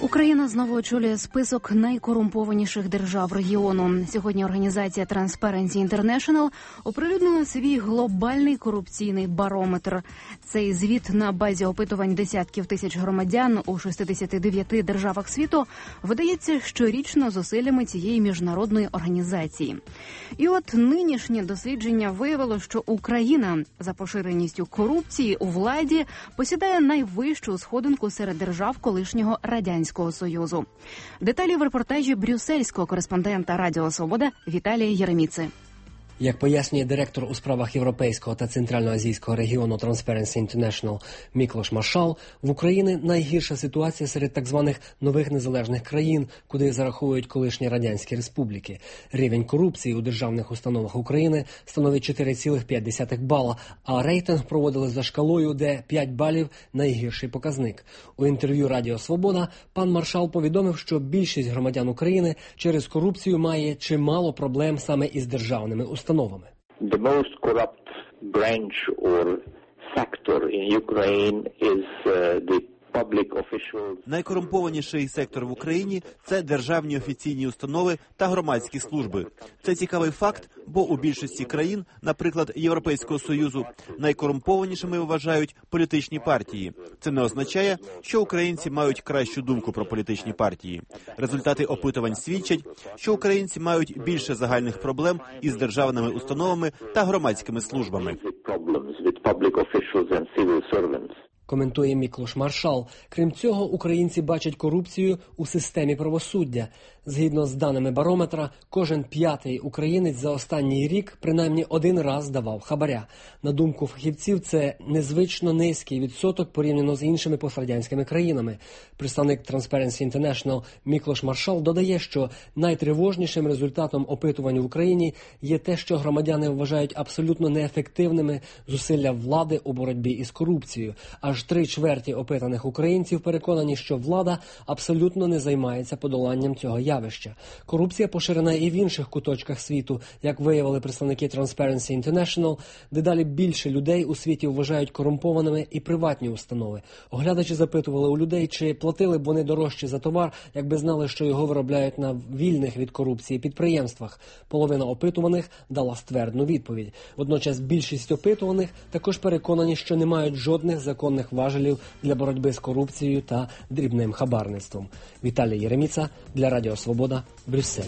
Україна знову очолює список найкорумпованіших держав регіону. Сьогодні організація Transparency International оприлюднила свій глобальний корупційний барометр. Цей звіт на базі опитувань десятків тисяч громадян у 69 державах світу видається щорічно зусиллями цієї міжнародної організації. І от нинішнє дослідження виявило, що Україна за поширеністю корупції у владі посідає найвищу сходинку серед держав колишнього Радянського Союзу. Деталі в репортажі брюссельського кореспондента Радіо Свобода Віталія Єреміци. Як пояснює директор у справах європейського та центральноазійського регіону Transparency International Міклош Маршал, в Україні найгірша ситуація серед так званих нових незалежних країн, куди зараховують колишні радянські республіки. Рівень корупції у державних установах України становить 4,5 бала, а рейтинг проводили за шкалою, де 5 балів – найгірший показник. У інтерв'ю Радіо Свобода пан Маршал повідомив, що більшість громадян України через корупцію має чимало проблем саме із державними установами. The most corrupt branch or sector in Ukraine is the public officials. Найкорумпованіший сектор в Україні – це державні офіційні установи та громадські служби. Це цікавий факт, бо у більшості країн, наприклад, Європейського Союзу, найкорумпованішими вважають політичні партії. Це не означає, що українці мають кращу думку про політичні партії. Результати опитувань свідчать, що українці мають більше загальних проблем із державними установами та громадськими службами. Коментує Міклош Маршал. Крім цього, українці бачать корупцію у системі правосуддя. Згідно з даними барометра, кожен п'ятий українець за останній рік принаймні один раз давав хабаря. На думку фахівців, це незвично низький відсоток порівняно з іншими пострадянськими країнами. Представник Transparency International Міклош Маршал додає, що найтривожнішим результатом опитувань в Україні є те, що громадяни вважають абсолютно неефективними зусилля влади у боротьбі із корупцією. Аж 3/4 опитаних українців переконані, що влада абсолютно не займається подоланням цього явища. Корупція поширена і в інших куточках світу. Як виявили представники Transparency International, дедалі більше людей у світі вважають корумпованими і приватні установи. Оглядачі запитували у людей, чи платили б вони дорожче за товар, якби знали, що його виробляють на вільних від корупції підприємствах. Половина опитуваних дала ствердну відповідь. Водночас більшість опитуваних також переконані, що не мають жодних законних важелів для боротьби з корупцією та дрібним хабарництвом. Віталій Єреміца для Радіо Свобода, Брюссель.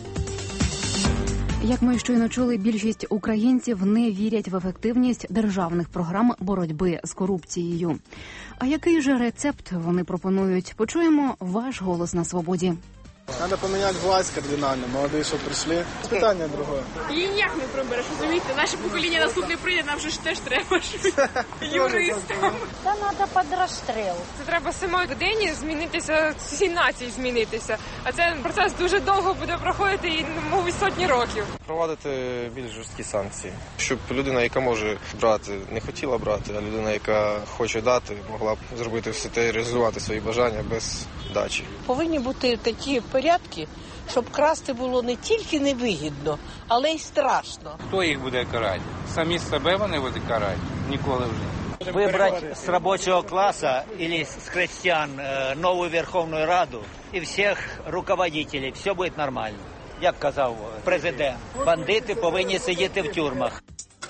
Як ми щойно чули, більшість українців не вірять в ефективність державних програм боротьби з корупцією. А який же рецепт вони пропонують? Почуємо ваш голос на свободі. Надо поменять власть кардинально, молодые, что пришли. Питання другое. Її ніяк не пробереш, розумієте? Наше покоління наступне прийде, нам вже ж теж треба юристам. Та треба під розстріл. Це треба самої людині змінитися, всій нації змінитися. А цей процес дуже довго буде проходити і, мабуть, сотні років. Проводити більш жорсткі санкції, щоб людина, яка може брати, не хотіла брати, а людина, яка хоче дати, могла б зробити все те і реалізувати свої бажання без дачі. Повинні бути такі порядки, щоб красти було не тільки невигідно, але й страшно. Хто їх буде карати? Самі себе вони будуть карати? Ніколи вже. Выбрать с рабочего класса или с крестьян новую Верховную Раду и всех руководителей. Все буде нормально. Як казав президент, бандити повинні сидіти в тюрмах.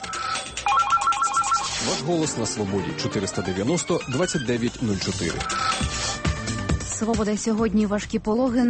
Ваш голос на свободі. 490 2904. Свобода сьогодні важкі пологи